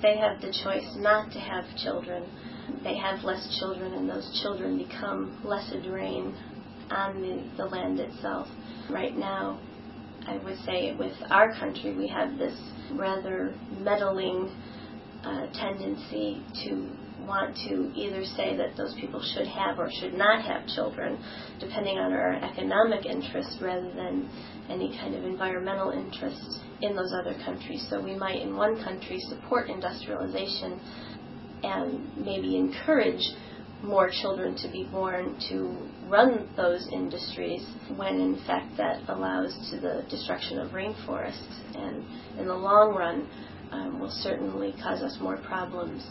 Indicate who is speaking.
Speaker 1: they have the choice not to have children, they have less children, and those children become less a drain on the land itself. Right now, I would say with our country, we have this rather meddling tendency to want to either say that those people should have or should not have children, depending on our economic interest rather than any kind of environmental interest in those other countries. So we might in one country support industrialization and maybe encourage more children to be born to run those industries, when in fact that allows to the destruction of rainforests, and in the long run will certainly cause us more problems